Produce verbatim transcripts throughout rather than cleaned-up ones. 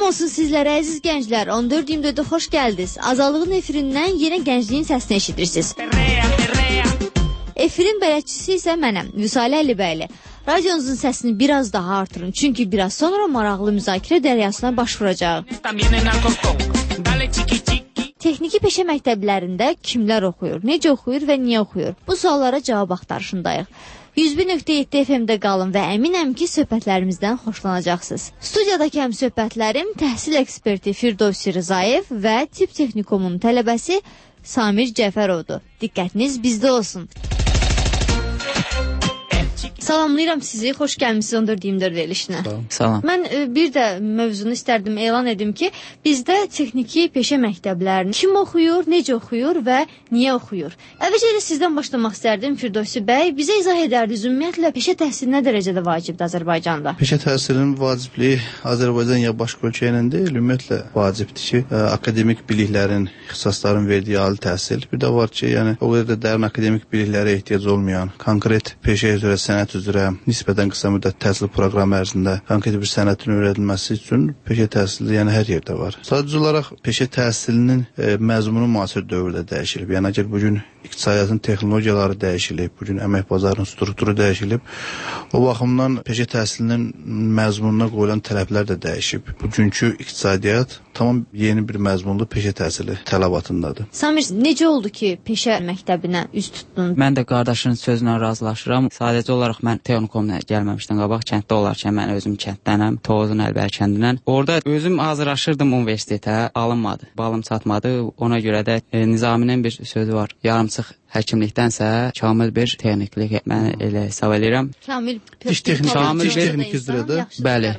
olsun sizlərə əziz gənclər. on dörd iyirmi dördə xoş gəldiniz. Azadlığın efirindən yenə gəncliyin səsini eşidirsiniz. Efirin bələdçisi isə mənəm, Vüsalə Əlibəyli. Radyonuzun səsini biraz daha artırın, çünki biraz sonra maraqlı müzakirə dəryasına baş vuracaq. Texniki peşə məktəblərində kimlər oxuyur, necə oxuyur və niyə oxuyur? Bu suallara cavab axtarışındayıq. yüz bir nöqtə yeddi F M-də qalın və əminəm ki, söhbətlərimizdən xoşlanacaqsınız. Studiyadakı həm söhbətlərim təhsil eksperti Firdovsi Rzayev və Tibb Texnikumun tələbəsi Samir Cəfərovdur. Diqqətiniz bizdə olsun. Salamlayıram sizi, xoş gəlmişsiniz on dörd iyirmi dörd verilişinə. Salam. Mən e, bir də mövzunu istərdim elan edim ki, bizdə texniki peşə məktəblərini kim oxuyur, necə oxuyur və niyə oxuyur? Əvvəlcə sizdən başlamaq istərdim Firdovsi bəy. Bizə izah edərdiniz, ümumiyyətlə peşə təhsili nə dərəcədə vacibdir Azərbaycanda? Peşə təhsilinin vacibliyi Azərbaycan ya başqa ölkə ilə deyil, ümumiyyətlə vacibdir ki, ə, akademik biliklərin, ixtisasların verdiyi ali təhsil. Bir də var ki, yəni o qədər də dərin akademik biliklərə ehtiyac olmayan, konkret peşə üzrə, sənət üzrə nisbətən qısa müddət təhsil proqramı ərzində konkret bir sənətin öyrədilməsi üçün peşə təhsili yəni hər yerdə var. Sadəcə olaraq peşə təhsilinin e, məzmunu müasir dövrdə dəyişilib. Yəni əgər bu gün iqtisadiyyatın texnologiyaları dəyişilib, bu gün əmək bazarının strukturu dəyişilib, o baxımdan peşə təhsilinin məzmununa qoyulan tələblər də dəyişib. Bugünkü iqtisadiyyat tamam yeni bir məzmunlu peşə təhsili tələbatındadır. Samir, necə oldu ki, peşə məktəbinə üz tutdun? Mən də qardaşının sözünə razılaşıram. Sadəcə olaraq mən Texnikumda gəlməmişdən qabaq kənddə olarkən mən özüm kənddənəm, Tovuzun Əlbəri kəndindən. Orada özüm hazırlaşırdım universitetə, alınmadı. Balım çatmadı. Ona görə də e, Nizaminin bir sözü var. Yarımçıq həkimlikdənsə kamil bir texniklik mən elə hesab edirəm. Kamil diş texniki, diş texniki üzrə də. Bəli.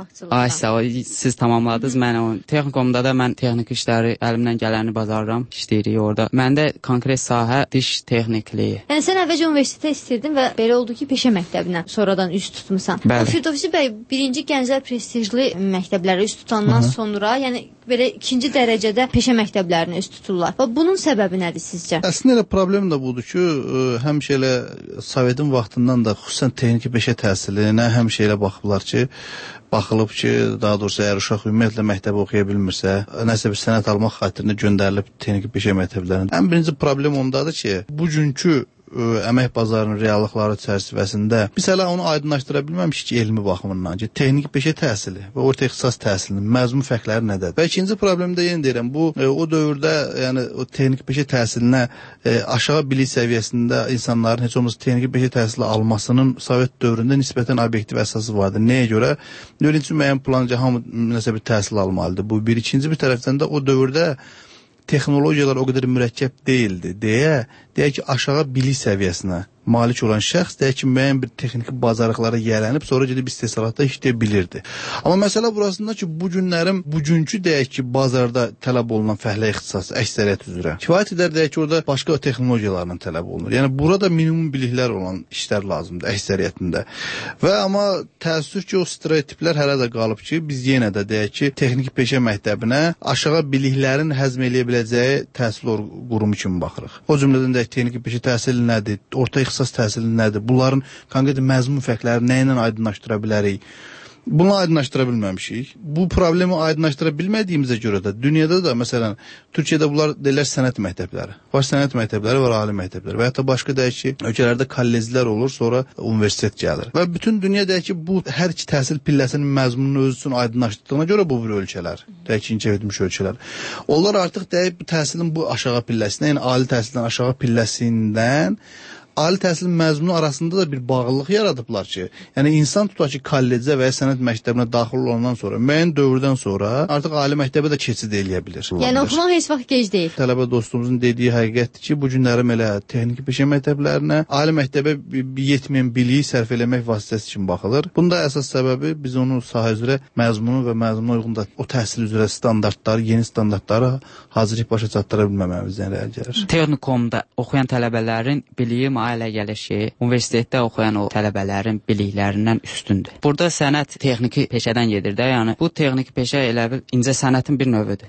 Ay sağ ol, siz tamamladınız. Mən o texnikumda da mən texniki işləri əlimdən gələni bacarıram, işləyirik orada. Məndə konkret sahə diş texnikliyi. Yəni sən əvvəlcə universitetə istəyirdin və belə oldu ki, peşə məktəbinə sonradan üz tutmusan. Firdovsi bəy, birinci gənclər prestijli məktəblərə üz tutandan Hı-hı. sonra, yəni belə ikinci dərəcədə peşə məktəblərinə üz tuturlar. Və bunun səbəbi nədir sizcə? Əslində elə problem də budur ki, həmişə elə Sovetin vaxtından da xüsusən texniki peşə təhsilinə həmişə elə baxıblar ki, baxılıb ki, daha doğrusu əgər uşaq ümumiyyətlə məktəbi oxuya bilmirsə, nəsə bir sənət almaq xatirinə göndərilib texniki peşə məktəblərinə. Ən birinci problem ondadır ki, bugünkü ə, əmək bazarının reallıqları çərçivəsində biz hələ onu aydınlaşdıra bilməmişik ki, elmi baxımından ki, texniki peşə təhsili və orta ixtisas təhsilinin məzmun fərqləri nədədir? Və ikinci problem də yenə deyirəm, bu ə, o dövrdə, yəni o texniki peşə təhsilinə ə, aşağı bilik səviyyəsində insanların heç olmasa texniki peşə təhsili almasının Sovet dövründə nisbətən obyektiv əsası vardı. Nəyə görə? Növünçü müəyyən planca hamı nəsə bir təhsil almalıdır. Bu bir. İkinci bir tərəfdən də o dövrdə texnologiyalar o qədər mürəkkəb deyildi deyə, deyək ki, aşağı bilik səviyyəsinə malik olan şəxs deyək ki, müəyyən bir texniki bacarıqlara yiyələnib, sonra gedib istehsalatda işləyə bilirdi. Amma məsələ burasında ki, bu günlərin, bugünkü deyək ki, bazarda tələb olunan fəhlə ixtisas, əksəriyyət üzrə kifayət edər deyək ki, orada başqa texnologiyalarla tələb olunur. Yəni, burada minimum biliklər olan işlər lazımdır əksəriyyətində. Və amma təəssüf ki, o stereotiplər hələ də qalıb ki, biz yenə də deyək ki, texniki peşə məktəbinə aşağı biliklərin həzm eləyə biləcəyi təhsil qurumu kimi baxırıq. O cümlədən deyək, texniki peşə təhsili nədir, orta ixtisas təhsili nədir? Bunların konkret məzmun fərqləri nə ilə aydınlaşdıra bilərik? Bunu aydınlaşdıra bilməmişik. Bu problemi aydınlaşdıra bilmədiyimizə görə də dünyada da, məsələn, Türkiyədə bunlar deyirlər sənət məktəbləri. Var sənət məktəbləri, var ali məktəbləri və hətta başqa deyək ki, ölkələrdə kolleclər olur, sonra universitet gəlir. Və bütün dünya deyək ki, bu hər iki təhsil pilləsinin məzmununu öz üçün aydınlaşdırdığına görə bu bir ölkələr, deyək ki, inkişaf etmiş ölkələr. Onlar artıq deyək bu təhsilin bu aşağı pilləsindən, yəni ali təhsildən aşağı pilləsindən ali təhsilin məzmunu arasında da bir bağlılıq yaradıblar ki, yəni insan tutaq ki, kollecə və ya sənət məktəbinə daxil olandan sonra, müəyyən dövrdən sonra artıq ali məktəbə də keçid eləyə bilir. Yəni oxumaq heç vaxt gec deyil. Tələbə dostumuzun dediyi həqiqətdir ki, bu günlərim elə texniki peşə məktəblərinə, ali məktəbə yetməyən biliyi sərf eləmək vasitəsi kimi baxılır. Bunda əsas səbəbi biz onu sahə üzrə məzmunu və məzmuna uyğun da o təhsil üzrə standartları, yeni standartları hazırlayıb başa çatdıra bilməməmizdən irəli gəlir. Texnikumda oxuyan tələbələrin biliyi ailə gəlişi universitetdə oxuyan o tələbələrin biliklərindən üstündür. Burada sənət texniki peşədən gedir də, yəni bu texniki peşə elə bil incə sənətin bir növüdür.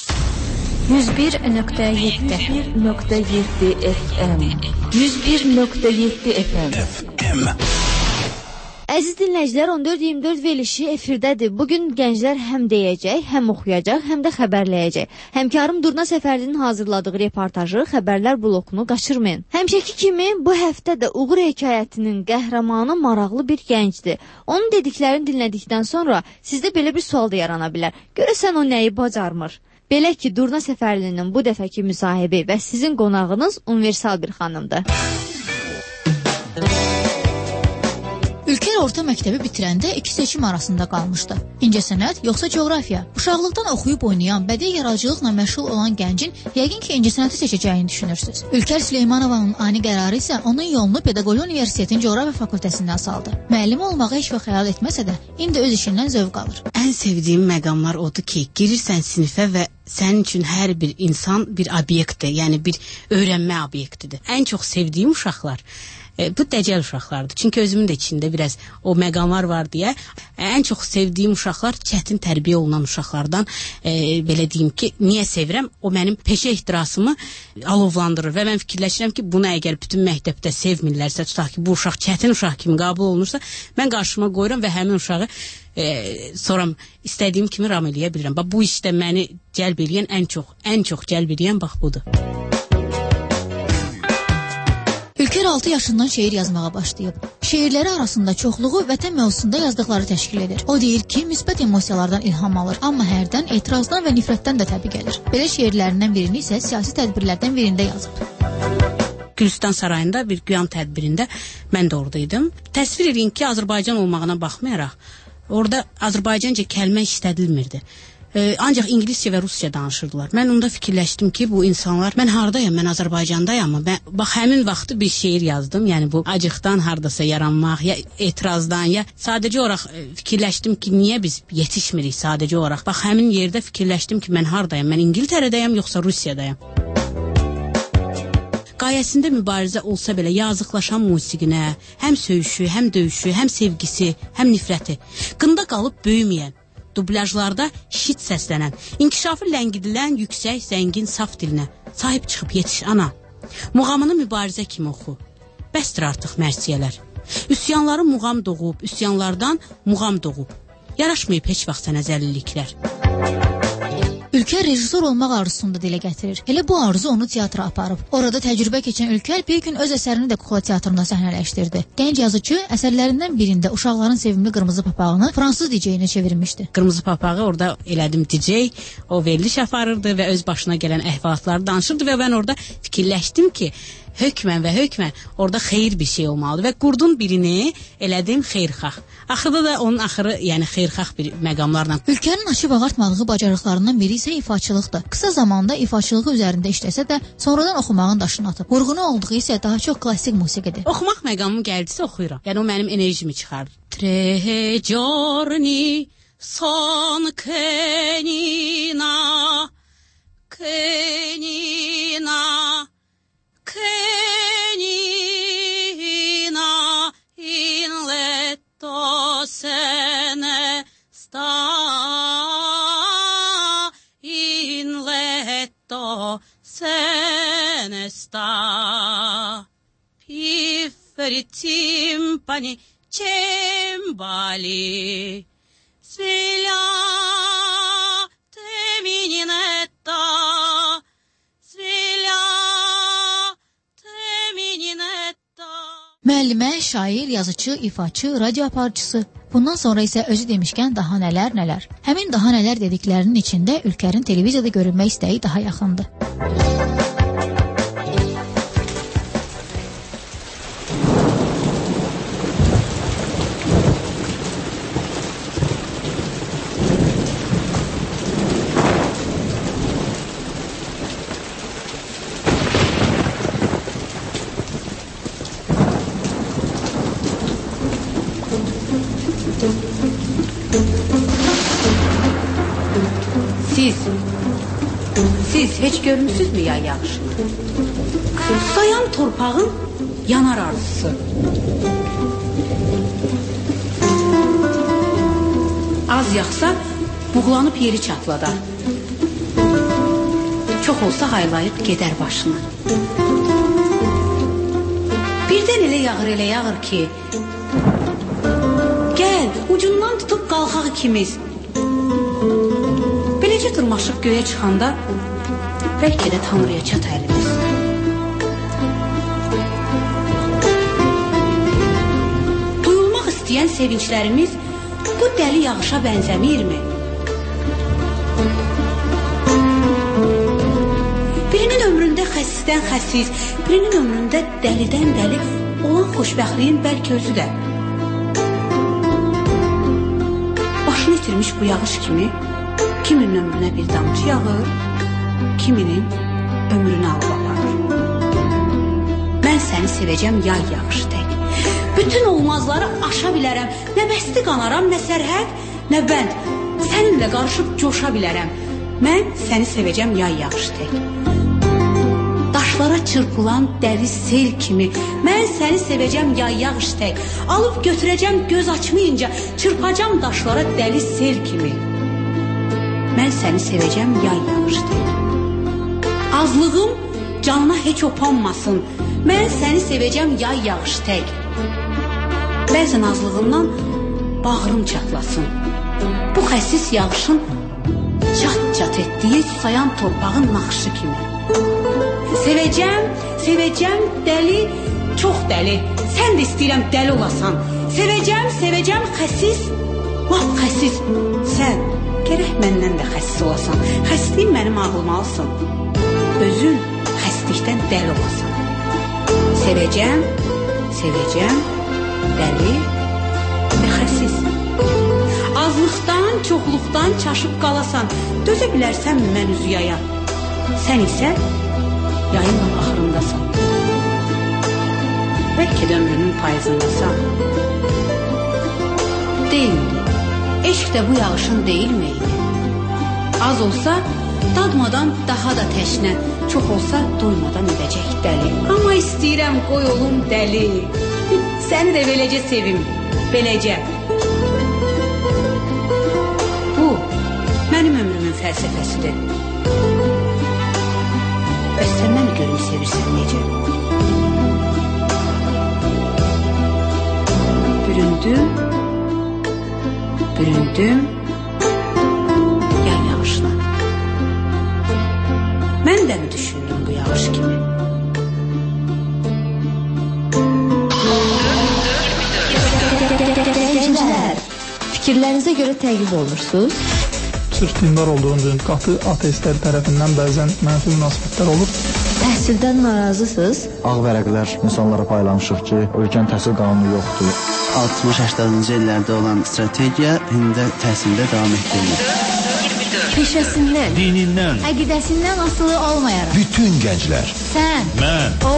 yüz bir nöqtə yeddi F M yüz bir nöqtə yeddi F M Əziz dinləyicilər, on dörd iyirmi dörd verilişi efirdədir. Bugün gənclər həm deyəcək, həm oxuyacaq, həm də xəbərləyəcək. Həmkarım Durna Səfərlinin hazırladığı reportajı, xəbərlər blokunu qaçırmayın. Həmişəki kimi bu həftə də Uğur hekayətinin qəhrəmanı maraqlı bir gəncdir. Onun dediklərini dinlədikdən sonra sizdə belə bir sual da yarana bilər. Görəsən o nəyi bacarmır? Belə ki, Durna Səfərlinin bu dəfəki müsahibi və sizin qonağınız universal bir xanımdır. Ülker orta məktəbi bitirəndə iki seçim arasında qalmışdı. İncəsənət yoxsa coğrafiya? Uşaqlıqdan oxuyub oynayan, bədii yaradıcılıqla məşğul olan gəncin yəqin ki, incəsənəti seçəcəyini düşünürsünüz. Ülker Süleymanovanın ani qərarı isə onun yolunu Pedaqoji Universitetin coğrafiya fakültəsindən saldı. Müəllim olmağı heç vaxt xəyal etməsə də, indi öz işindən zövq alır. Ən sevdiyim məqamlar odur ki, girirsən sinifə və sənin üçün hər bir insan bir obyektdir, yəni bir öyrənmə obyektidir. Ən çox sevdiyim uşaqlar E, bu dəcəl uşaqlardır. Çünki özümün də içində biraz o məqamlar var deyə e, ən çox sevdiyim uşaqlar çətin tərbiyə olunan uşaqlardan e, belə deyim ki, niyə sevirəm? O mənim peşə ehtirasımı alovlandırır və mən fikirləşirəm ki, bunu əgər bütün məktəbdə sevmirlərsə, tutaq ki, bu uşaq çətin uşaq kimi qəbul olunursa, mən qarşıma qoyuram və həmin uşağı e, soram istədiyim kimi ram eləyə bilirəm. Bax, bu işdə məni cəlb eləyən ən çox, ən çox cəlb eləyən bax budur. Ülker altı yaşından şeir yazmağa başlayıb. Şeirləri arasında çoxluğu vətən mövzusunda yazdıqları təşkil edir. O deyir ki, müsbət emosiyalardan ilham alır, amma hərdən etirazdan və nifrətdən də təbii gəlir. Belə şeirlərindən birini isə siyasi tədbirlərdən birində yazıb. Gülüstan sarayında bir qiyam tədbirində mən də oradaydım. Təsvir edin ki, Azərbaycan olmağına baxmayaraq, orada Azərbaycanca kəlmə işlədilmirdi. Ee, ancaq ingiliscə və rusca danışırdılar. Mən onda fikirləşdim ki, bu insanlar, mən hardayam, mən Azərbaycandayam mı? Mən, bax, həmin vaxtı bir şeir yazdım. Yəni bu acıqdan hardasa yaranmaq, ya etirazdan, ya sadəcə olaraq e, fikirləşdim ki, niyə biz yetişmirik sadəcə olaraq? Bax, həmin yerdə fikirləşdim ki, mən hardayam, mən İngiltərədəyəm, yoxsa Rusiyadayam? Qayəsində mübarizə olsa belə yazıqlaşan musiqinə, həm söyüşü, həm döyüşü, həm sevgisi, həm nifrəti, qında qalıb böyüməyən, dublyajlarda şit səslənən, inkişafı ləngidilən, yüksək, zəngin, saf dilinə sahib çıxıb yetiş ana. Muğamını mübarizə kimi oxu. Bəsdir artıq mərsiyələr. Üsyanları muğam doğub, üsyanlardan muğam doğub. Yaraşmayıb heç vaxt sənə zəlilliklər. Ülker rejissor olmaq arzusunu da dilə gətirir. Elə bu arzu onu teatra aparıb. Orada təcrübə keçən Ülker bir gün öz əsərini də kukla teatrında səhnələşdirdi. Gənc yazıcı əsərlərindən birində uşaqların sevimli qırmızı papağını fransız D J-inə çevirmişdi. Qırmızı papağı orada elədim D J, o veriliş aparırdı və öz başına gələn əhvalatları danışırdı və mən orada fikirləşdim ki, hökmən və hökmən orada xeyir bir şey olmalıdır və qurdun birini elədim xeyrxax. Axırda da onun axırı, yəni xeyrxax bir məqamlarla. Ülkenin açıb ağartmadığı bacarıqlarından biri isə ifaçılıqdır. Qısa zamanda ifaçılığı üzərində işləsə də sonradan oxumağın daşını atıb. Vurğunu olduğu isə daha çox klassik musiqidir. Oxumaq məqamım gəldisə oxuyuram. Yəni o mənim enerjimi çıxarır. Tre giorni son kenina kenina Kenina in letto se ne sta, in letto se ne sta, pifferi timpani cembali, svegliate mininetta, müəllimə, şair, yazıcı, ifaçı, radio aparıcısı. Bundan sonra isə özü demişkən daha nələr nələr. Həmin daha nələr dediklərinin içində Ülkerin televiziyada görünmək istəyi daha yaxındır. Siz, siz heç görmüsünüzmü yay yağışını? Susayan torpağın yanar arzusu. Az yağsa buğlanıb yeri çatladar. Çox olsa haylayıb gedər başını. Birdən elə yağır, elə yağır ki, ucundan tutub qalxaq ikimiz. Beləcə dırmaşıb göyə çıxanda bəlkə də Tanrıya çat əlimiz. Duyulmaq istəyən sevinclərimiz bu dəli yağışa bənzəmirmi? Birinin ömründə xəsisdən xəsis, birinin ömründə dəlidən dəli olan xoşbəxtliyin bəlkə özü də. Başını itirmiş bu yağış kimi kiminin ömrünə bir damcı yağır, kiminin ömrünü alıb aparır. Mən səni sevəcəm yay yağışı tək. Bütün olmazları aşa bilərəm. Nə bəsti qanaram, nə sərhəd, nə bənd. Səninlə qarışıb coşa bilərəm. Mən səni sevəcəm yay yağışı tək. Daşlara çırpılan dəli sel kimi mən səni sevəcəm yay yağışı tək. Alıb götürəcəm göz açmayınca, çırpacam daşlara dəli sel kimi. Mən səni sevəcəm yay yağışı tək. Azlığım canına heç opanmasın. Mən səni sevəcəm yay yağışı tək. Bəzən azlığımdan bağrım çatlasın. Bu xəsis yağışın çat-çat etdiyi susayan torpağın naxışı kimi. Sevəcəm, sevəcəm dəli, çox dəli. Sən də istəyirəm dəli olasan. Sevəcəm, sevəcəm xəsis, lap xəsis. Sən gərək məndən də xəsis olasan. Xəsliyin mənim ağlıma alsın. Özün xəslikdən dəli olasan. Sevəcəm, sevəcəm dəli və xəsis. Azlıqdan, çoxluqdan çaşıb qalasan. Dözə bilərsənmi mən üzü yaya? Sən isə yayın axırındasan. Bəlkə də ömrünün payızındasan. Deyildi. Eşq də bu yağışın deyilməydi. Az olsa dadmadan daha da təşnə, çox olsa doymadan edəcək dəli. Amma istəyirəm qoy olum dəli. Səni də beləcə sevim, beləcə. Bu, mənim ömrümün fəlsəfəsidir. Bəs sən məni görüm sevirsən necə? Büründüm, büründüm yay yağışına. Mən də mi düşündüm bu yağış kimi? Fikirlərinizə görə təqib olunursunuz? Sırf dindar olduğundan qatı ateistlər tərəfindən bəzən mənfi münasibətlər olur. Təhsildən narazısınız? Ağ vərəqlər insanlara paylamışıq ki, ölkənin təhsil qanunu yoxdur. altmış səksəninci illərdə olan strategiya indi də təhsildə davam etdirilir. Peşəsindən, dinindən, əqidəsindən asılı olmayaraq. Bütün gənclər, sən, mən, o,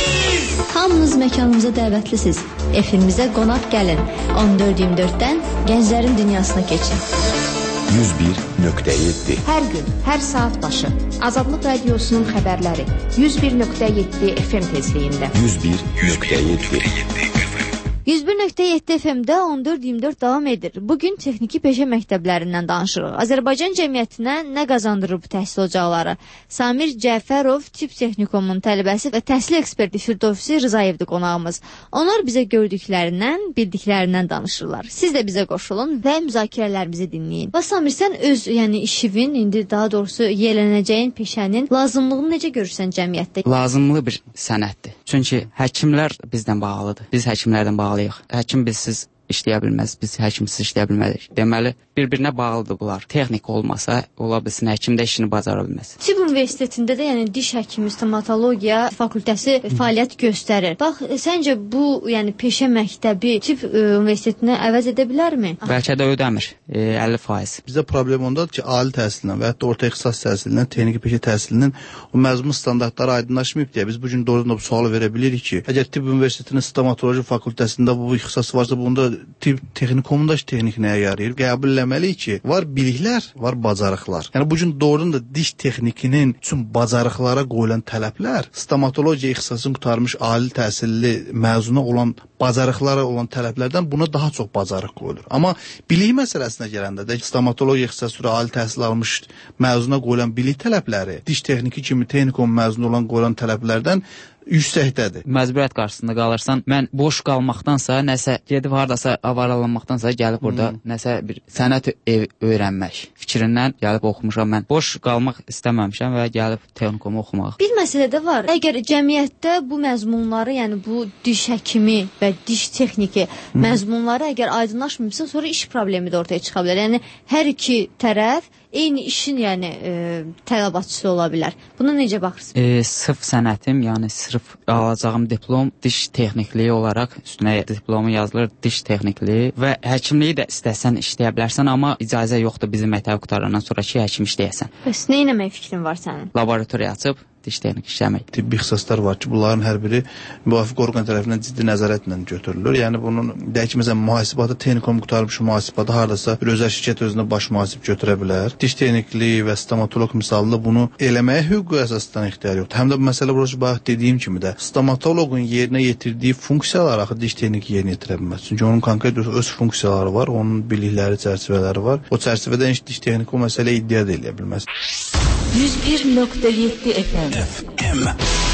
hamınız məkanımıza dəvətlisiniz. Efimizə qonaq gəlin. on dörd iyirmi dörddən gənclərin dünyasına keçin. yüz bir nöqtə yeddi. Hər gün, hər saat başı Azadlıq Radiosunun xəbərləri yüz bir nöqtə yeddi F M tezliyində. yüz bir nöqtə yeddi. yüz bir nöqtə yeddi F M-də on dörd iyirmi dörd davam edir. Bugün texniki peşə məktəblərindən danışırıq. Azərbaycan cəmiyyətinə nə qazandırır bu təhsil ocaqları? Samir Cəfərov Tibb Texnikumunun tələbəsi və təhsil eksperti Firdovsi Rızayevdir qonağımız. Onlar bizə gördüklərindən, bildiklərindən danışırlar. Siz də bizə qoşulun və müzakirələrimizi dinləyin. Və Samir, sən öz yəni işivin, indi daha doğrusu yiyələnəcəyin peşənin lazımlığını necə görürsən cəmiyyətdə? Lazımlı bir sənətdir. Çünki həkimlər bizdən bağlıdır. Biz həkimlərdən bağlıyıq. Həkim bizsiz işləyə bilməz, biz həkimsiz işləyə bilmərik. Deməli, bir-birinə bağlıdır bunlar. Texnik olmasa, ola bilsin, həkim də işini bacara bilməz. Tibb Universitetində də, yəni diş həkimi, stomatologiya fakültəsi fəaliyyət göstərir. Bax, səncə bu, yəni peşə məktəbi Tibb Universitetinə əvəz edə bilərmi? Bəlkə də ödəmir, e, əlli faiz. Bizdə problem ondadır ki, ali təhsilindən və hətta orta ixtisas təhsilindən, texniki peşə təhsilinin o məzmun standartları aydınlaşmayıb deyə biz bu gün doğrudan bu sualı verə bilirik ki, əgər Tibb Universitetinin stomatoloji fakültəsində bu, bu ixtisas varsa, bunda tibb texnikumunda texnik nəyə yarayır? Qəbul eləməliyik ki, var biliklər, var bacarıqlar. Yəni bu gün doğrudan da diş texnikinin üçün bacarıqlara qoyulan tələblər stomatologiya ixtisasını qurtarmış ali təhsilli məzuna olan bacarıqlara olan tələblərdən buna daha çox bacarıq qoyulur. Amma bilik məsələsinə gələndə də stomatologiya ixtisası üzrə ali təhsil almış məzuna qoyulan bilik tələbləri diş texniki kimi texnikum məzunu olan qoyulan tələblərdən yüksəkdədir. Məcburiyyət qarşısında qalırsan, mən boş qalmaqdansa, nəsə gedib hardasa avaralanmaqdansa gəlib burada hmm. nəsə bir sənət ev öyrənmək fikrindən gəlib oxumuşam mən. Boş qalmaq istəməmişəm və gəlib texnikomu oxumaq. Bir məsələ də var. Əgər cəmiyyətdə bu məzmunları, yəni bu diş həkimi və diş texniki hmm. məzmunları əgər aydınlaşmırsa, sonra iş problemi də ortaya çıxa bilər. Yəni hər iki tərəf eyni işin yəni e, tələbatçısı ola bilər. Buna necə baxırsınız? E, sırf sənətim, yəni sırf alacağım diplom diş texnikliyi olaraq üstünə diplomu yazılır diş texnikliyi və həkimliyi də istəsən işləyə bilərsən, amma icazə yoxdur bizim məktəb qutarandan sonraki həkim işləyəsən. Bəs nə etmək fikrin var sənin? Laboratoriya açıb diş texnik işləmək. Tibbi ixtisaslar var ki, bunların hər biri müvafiq orqan tərəfindən ciddi nəzarətlə götürülür. Yəni bunun deyək ki, məsələn, mühasibatı texnikum qutarmış mühasibatı hardasa bir özəl şirkət özünə baş mühasib götürə bilər. Diş texnikliyi və stomatoloq misalında bunu eləməyə hüquqi əsasdan ixtiyar yoxdur. Həm də bu məsələ burası bayaq dediyim kimi də stomatoloqun yerinə yetirdiyi funksiyalar axı diş texniki yerinə yetirə bilməz. Çünki onun konkret öz funksiyaları var, onun bilikləri, çərçivələri var. O çərçivədə diş texniki o məsələ iddia da eləyə bilməz. yüz bir nöqtə yeddi F M.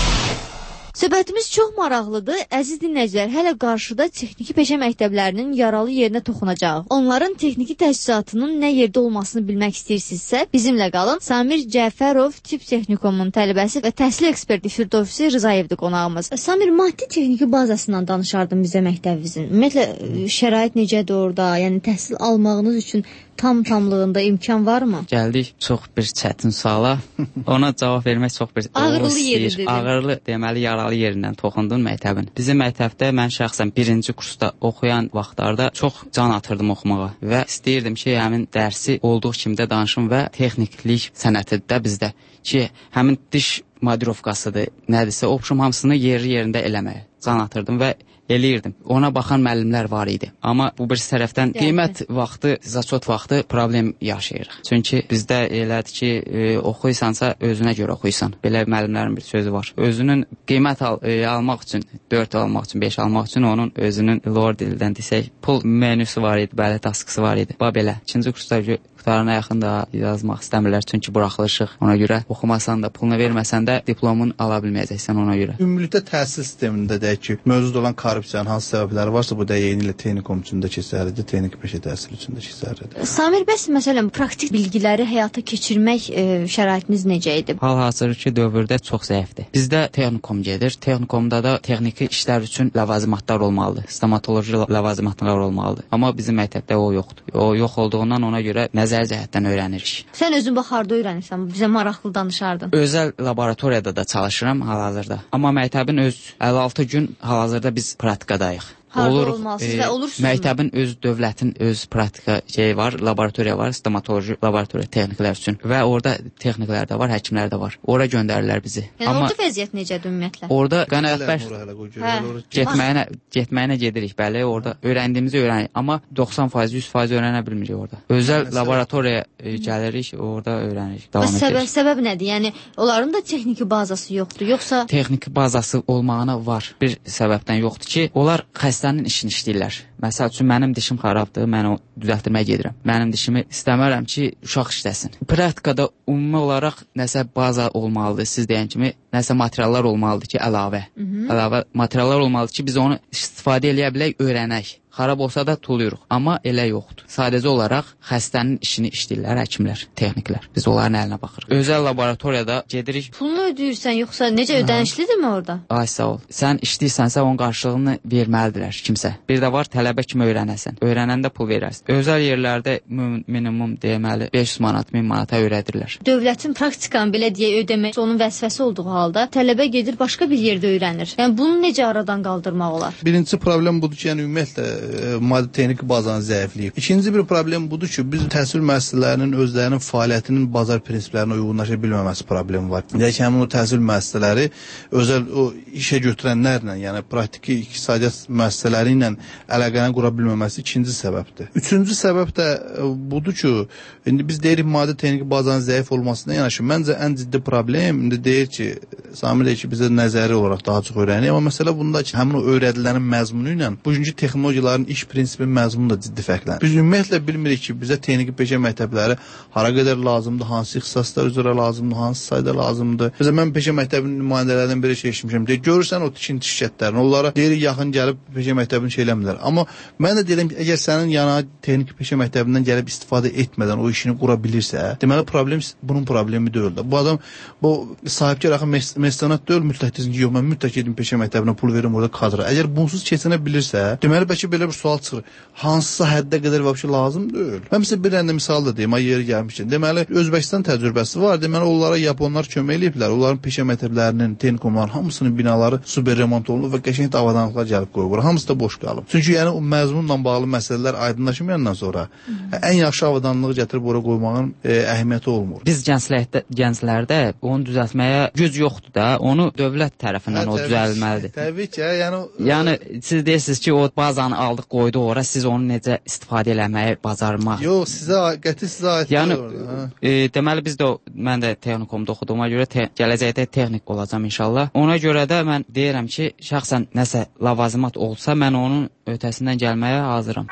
Söhbətimiz çox maraqlıdır. Əziz dinləyicilər, hələ qarşıda texniki peşə məktəblərinin yaralı yerinə toxunacaq. Onların texniki təchizatının nə yerdə olmasını bilmək istəyirsinizsə, bizimlə qalın. Samir Cəfərov Tibb Texnikumunun tələbəsi və təhsil eksperti Firdovsi Rızayevdir qonağımız. Samir, maddi texniki bazasından danışardın bizə məktəbimizin. Ümumiyyətlə şərait necədir orada? Yəni təhsil almağınız üçün tam tamlığında imkan varmı? Gəldik çox bir çətin suala. Ona cavab vermək çox bir ağırlı yeridir. Ağırlı deməli yaralı yerindən toxundun məktəbin. Bizim məktəbdə mən şəxsən birinci kursda oxuyan vaxtlarda çox can atırdım oxumağa və istəyirdim ki, həmin dərsi olduğu kimi də danışım və texniklik sənəti də bizdə ki, həmin diş modirovkasıdır, nədirsə, oxşum hamısını yeri yerində eləməyə can atırdım və eləyirdim. Ona baxan müəllimlər var idi. Amma bu bir tərəfdən qiymət vaxtı, zaçot vaxtı problem yaşayırıq. Çünki bizdə elədir ki, e, oxuysansa özünə görə oxuysan. Belə müəllimlərin bir sözü var. Özünün qiymət al, e, almaq üçün, dörd almaq üçün, beş almaq üçün onun özünün lor dildən desək, pul menüsü var idi, bəli, taskısı var idi. Bax belə. İkinci kursda qutarana yaxın da yazmaq istəmirlər, çünki buraxılışıq. Ona görə oxumasan da, pulunu verməsən də diplomunu ala bilməyəcəksən ona görə. Ümumilikdə təhsil sistemində deyək ki, mövcud olan korrupsiyanın hansı səbəbləri varsa, bu da yeni ilə texnikum üçün də keçərlidir, texniki peşə təhsili üçün də keçərlidir. Samir, bəs məsələn praktik bilgiləri həyata keçirmək e, şəraitiniz necə idi? Hal-hazırki dövrdə çox zəifdir. Bizdə texnikum gedir. Texnikumda da texniki işlər üçün ləvazimatlar olmalıdır. Stomatoloji ləvazimatlar olmalıdır. Amma bizim məktəbdə o yoxdur. O yox olduğundan ona görə nəzər cəhətdən öyrənirik. Sən özün baxarda öyrənirsən, bizə maraqlı danışardın. Özəl laboratoriyada da çalışıram hal-hazırda. Amma məktəbin öz əlli altı gün hal-hazırda biz praktikadayıq. Harada olmalısınız və olursunuz mu? Məktəbin öz dövlətin öz praktika şey var, laboratoriya var, stomatoloji laboratoriya texniklər üçün və orada texniklər də var, həkimlər də var. Ora göndərirlər bizi. Yəni amma orada vəziyyət necədir ümumiyyətlə? Orada qənaətbəxş getməyinə, getməyinə gedirik, bəli, orada öyrəndiyimizi öyrənirik, amma doxsan faiz, yüz faiz öyrənə bilmirik orada. Özəl laboratoriya gəlirik, orada öyrənirik, davam edirik. Səbəb, səbəb nədir? Yəni onların da texniki bazası yoxdur, yoxsa texniki bazası olmağına var. Bir səbəbdən yoxdur ki, onlar xəstənin işini işləyirlər. Məsəl üçün mənim dişim xarabdır, mən o düzəltdirməyə gedirəm. Mənim dişimi istəmərəm ki, uşaq işləsin. Praktikada ümumi olaraq nəsə baza olmalıdır, siz deyən kimi, nəsə materiallar olmalıdır ki, əlavə. Hı -hı. Əlavə materiallar olmalıdır ki, biz onu istifadə eləyə bilək, öyrənək. Xarab olsa da tuluyuruq, amma elə yoxdur. Sadəcə olaraq xəstənin işini işləyirlər həkimlər, texniklər. Biz onların əlinə baxırıq. Özəl laboratoriyada gedirik. Pulunu ödəyirsən, yoxsa necə ödənişlidirmi orada? Ay sağ ol. Sən işləyirsənsə onun qarşılığını verməlidirlər kimsə. Bir də var tələbə kimi öyrənəsən. Öyrənəndə pul verərsən. Özəl yerlərdə minimum deməli beş yüz manat, min manata öyrədirlər. Dövlətin praktikanı belə deyə ödəmək onun vəzifəsi olduğu halda tələbə gedir başqa bir yerdə öyrənir. Yəni bunu necə aradan qaldırmaq olar? Birinci problem budur ki, yəni ümumiyyətlə maddi texniki bazanın zəifliyi. İkinci bir problem budur ki, biz təhsil müəssisələrinin özlərinin fəaliyyətinin bazar prinsiplərinə uyğunlaşa bilməməsi problemi var. Yəni ki, həmin o təhsil müəssisələri özəl o işə götürənlərlə, yəni praktiki iqtisadiyyat müəssisələri ilə əlaqə əlaqəni qura bilməməsi ikinci səbəbdir. Üçüncü səbəb də budur ki, indi biz deyirik maddi texniki bazanın zəif olmasına yanaşı, məncə ən ciddi problem indi deyir ki, Samir deyir ki, bizə nəzəri olaraq daha çox öyrənir, amma məsələ bunda ki, həmin o öyrədilərin məzmunu ilə bugünkü texnologiyaların iş prinsipinin məzmunu da ciddi fərqlənir. Biz ümumiyyətlə bilmirik ki, bizə texniki peşə məktəbləri hara qədər lazımdır, hansı ixtisaslar üzrə lazımdır, hansı sayda lazımdır. Mesela mən peşə məktəbinin nümayəndələrdən biri şey eşitmişəm. Deyir, görürsən o tikinti şirkətlərini, onlara deyirik yaxın gəlib peşə məktəbini şey eləmirlər. Amma mən də deyirəm ki, əgər sənin yana texniki peşə məktəbindən gəlib istifadə etmədən o işini qura bilirsə, deməli problem bunun problemi deyil də. Bu adam bu sahibkar axı məstanat deyil, mütləq desin ki, yox mən mütləq gedim peşə məktəbinə pul verim orada kadra. Əgər bunsuz keçinə bilirsə, deməli bəlkə belə bir sual çıxır. Hansısa həddə qədər vəbşi lazım deyil. Mən sizə bir dənə misal da deyim, ay yeri gəlmişkən. Deməli Özbəkistan təcrübəsi var. Deməli onlara Yaponlar kömək eləyiblər. Onların peşə məktəblərinin, texnikumların hamısının binaları super remont olunub və qəşəng avadanlıqlar gəlib qoyulur. Hamısı da boş qalıb. Çünki yəni o məzmunla bağlı məsələlər aydınlaşmayandan sonra ən yaxşı avadanlığı gətirib ora qoymağın e, əhəmiyyəti olmur. Biz gənclərdə, gənclərdə onu düzəltməyə güc yoxdur da, onu dövlət tərəfindən hə, o düzəlməlidir. Təbii ki, yəni yəni siz deyirsiniz ki, o bazanı aldıq, qoydu ora, siz onu necə istifadə eləməyi bacarmaq. Yox, sizə qəti sizə aid yəni, orada. E, deməli biz də mən də texnikumda oxuduğuma görə te, gələcəkdə texnik olacağam inşallah. Ona görə də mən deyirəm ki, şəxsən nəsə lavazımat olsa, mən onun ötəsindən gəlməyə hazıram.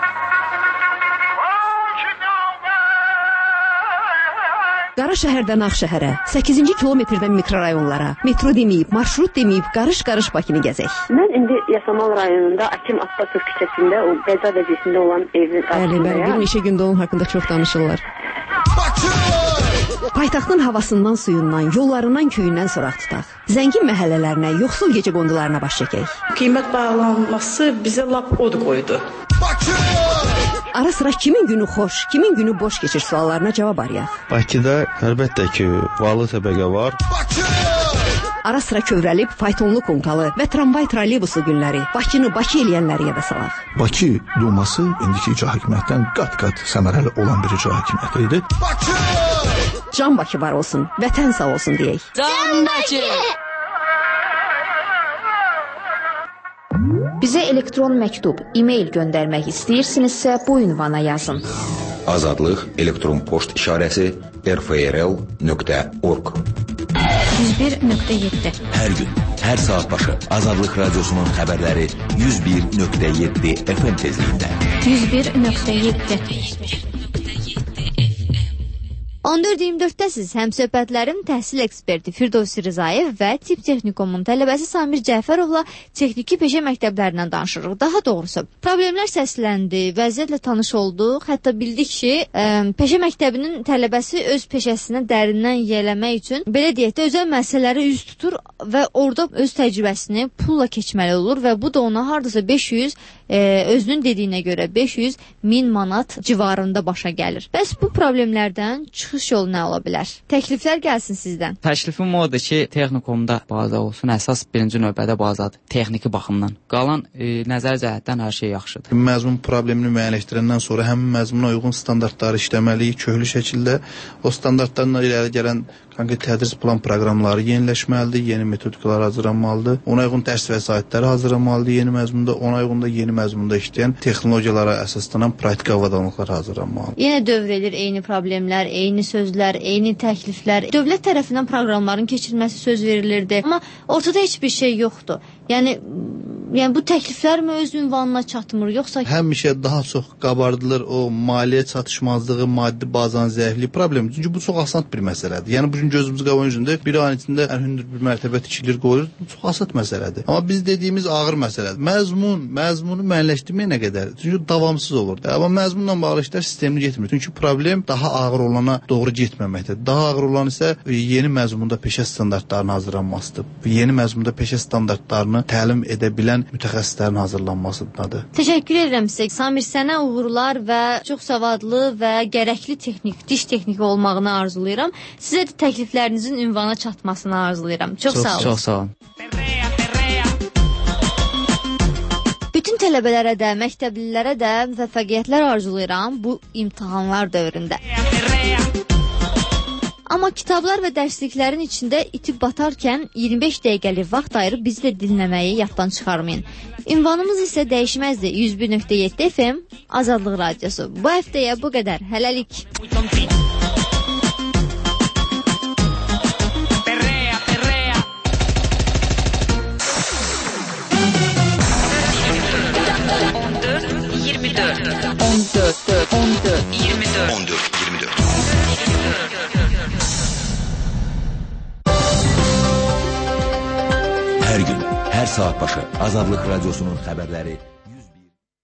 Qara şəhərdən Ağşəhərə, səkkizinci kilometrdən mikrorayonlara, metro deməyib, marşrut deməyib, qarış-qarış Bakını gəzək. Mən indi Yasamal rayonunda Akim Abbasov küçəsində, o Qəza vəzifəsində olan evin qarşısındayım. Bəli, bəli, bir neçə gündə onun haqqında çox danışırlar. Paytaxtın havasından, suyundan, yollarından, köyündən soraq tutaq. Zəngin məhəllələrinə, yoxsul gecə qondularına baş çəkək. Qiymət bağlanması bizə lap od qoydu. Ara sıra kimin günü xoş, kimin günü boş keçir suallarına cavab arayaq. Bakıda əlbəttə ki, varlı təbəqə var. Ara sıra kövrəlib faytonlu konkalı və tramvay trolleybuslu günləri Bakını Bakı eləyənləri yada salaq. Bakı Duması indiki icra hakimiyyətdən qat-qat səmərəli olan bir icra hakimiyyəti idi. Can Bakı var olsun, vətən sağ olsun deyək. Can Bakı! Bizə elektron məktub, e-mail göndərmək istəyirsinizsə bu ünvana yazın. Azadlıq elektron poçt işarəsi r f r l nöqtə org. yüz bir nöqtə yeddi. Hər gün, hər saat başı Azadlıq Radiosunun xəbərləri yüz bir nöqtə yeddi F M tezliyində. yüz bir nöqtə yeddi. on dörd iyirmi dörddəsiz həmsöhbətlərim təhsil eksperti Firdovsi Rızayev və Tip Texnikumun tələbəsi Samir Cəfərovla texniki peşə məktəblərindən danışırıq. Daha doğrusu, problemlər səsləndi, vəziyyətlə tanış olduq, hətta bildik ki, ə, peşə məktəbinin tələbəsi öz peşəsini dərindən yiyələmək üçün, belə deyək də, özəl məsələləri üz tutur və orada öz təcrübəsini pulla keçməli olur və bu da ona hardasa beş yüz, ə, özünün dediyinə görə beş yüz min manat civarında başa gəlir. Bəs bu problemlərdən çıxış yolu nə ola bilər? Təkliflər gəlsin sizdən. Təklifim odur ki, texnikumda baza olsun, əsas birinci növbədə bazadır, texniki baxımdan. Qalan e, nəzər cəhətdən hər şey yaxşıdır. Məzmun problemini müəyyənləşdirəndən sonra həmin məzmuna uyğun standartları işləməliyik köklü şəkildə. O standartlarla irəli gələn konkret tədris plan proqramları yeniləşməlidir, yeni metodikalar hazırlanmalıdır. Ona uyğun dərs vəsaitləri hazırlanmalıdır yeni məzmunda, ona uyğun da yeni məzmunda işləyən texnologiyalara əsaslanan praktik avadanlıqlar hazırlanmalıdır. Yenə dövr edir eyni problemlər, eyni sözlər, eyni təkliflər. Dövlət tərəfindən proqramların keçirilməsi söz verilirdi. Amma ortada heç bir şey yoxdur. Yəni, yəni bu təkliflər mi öz ünvanına çatmır, yoxsa... Həmişə daha çox qabardılır o maliyyə çatışmazlığı, maddi bazanın zəifliyi problemi. Çünki bu çox asan bir məsələdir. Yəni, bugün gözümüz qaban üzündə bir ayın içində ən hündür bir mərtəbə tikilir, qoyulur. Bu çox asan məsələdir. Amma biz dediyimiz ağır məsələdir. Məzmun, məzmunu müəyyənləşdirməyə nə qədər? Çünki davamsız olur. Amma məzmunla bağlı işlər sistemli getmir. Çünki problem daha ağır olana doğru getməməkdir. Daha ağır olan isə yeni məzmunda peşə standartlarının hazırlanmasıdır. Yeni məzmunda peşə standartlarını təlim edə bilən mütəxəssislərin hazırlanmasıdır. Təşəkkür edirəm sizə. Samir, sənə uğurlar və çox savadlı və gərəkli texnik, diş texniki olmağını arzulayıram. Sizə də təkliflərinizin ünvana çatmasını arzulayıram. Çox, çox sağ olun. Çox sağ olun. Bütün tələbələrə də, məktəblilərə də müvəffəqiyyətlər arzulayıram bu imtahanlar dövründə. Amma kitablar və dərsliklərin içində itib batarkən iyirmi beş dəqiqəlik vaxt ayırıb bizi də dinləməyi yaddan çıxarmayın. Ünvanımız isə dəyişməzdir. yüz bir nöqtə yeddi F M Azadlıq Radiosu. Bu həftəyə bu qədər. Hələlik. on dörd, on dörd, iyirmi dörd. on dörd, iyirmi dörd. Hər gün, hər saat başı Azadlıq Radiosunun xəbərləri